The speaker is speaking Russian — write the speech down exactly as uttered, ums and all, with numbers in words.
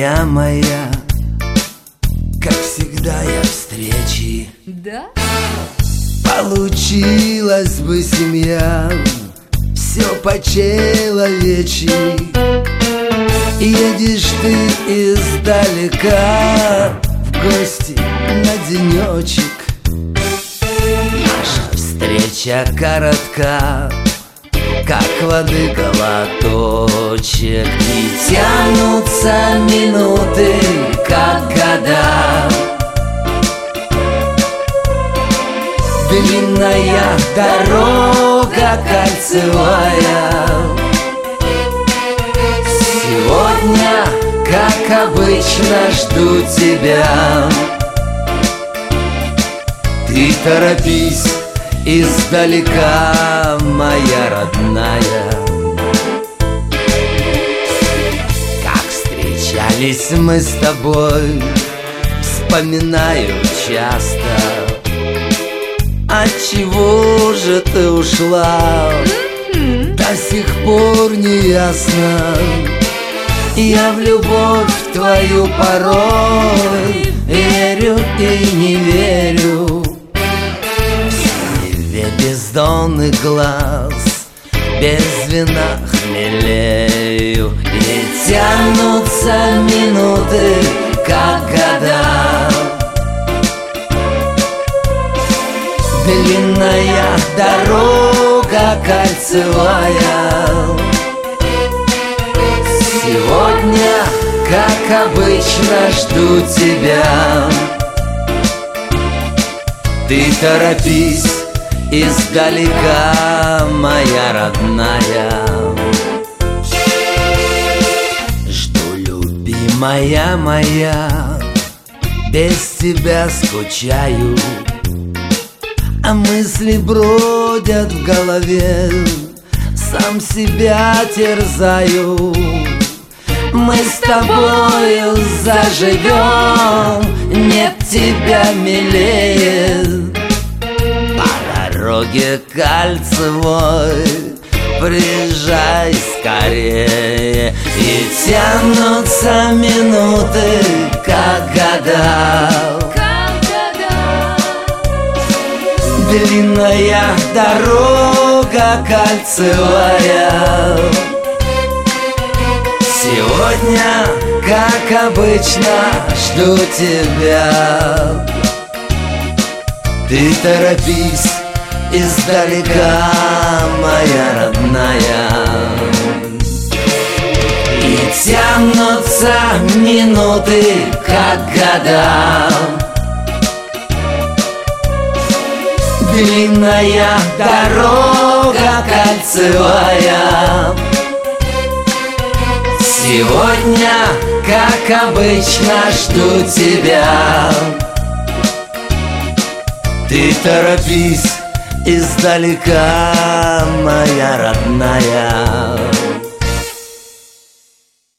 моя, моя, как всегда я встречи. Да? Получилась бы семья, все по-человечьи. Едешь ты издалека в гости на денечек. Наша встреча коротка, как воды глоточек, и тянутся минуты, как года. Длинная дорога кольцевая. Сегодня, как обычно, жду тебя. Ты торопись издалека, моя родная. Как встречались мы с тобой, вспоминаю часто. Отчего же ты ушла, Mm-hmm. до сих пор не ясно. Я в любовь твою порой верю и не верю. В синеве бездонных глаз без вина хмелею, и тянутся минуты, как года. Длинная дорога кольцевая. Сегодня, как обычно, жду тебя. Ты торопись издалека, моя родная. Жду, любимая моя, без тебя скучаю, а мысли бродят в голове, сам себя терзаю. Мы с тобою заживем, нет тебя милее. По дороге кольцевой приезжай скорее, и тянутся минуты, как года. Длинная дорога кольцевая. Сегодня, как обычно, жду тебя. Ты торопись издалека, моя родная. И тянутся минуты, как года. Длинная дорога кольцевая. Сегодня, как обычно, жду тебя. Ты торопись издалека, моя родная.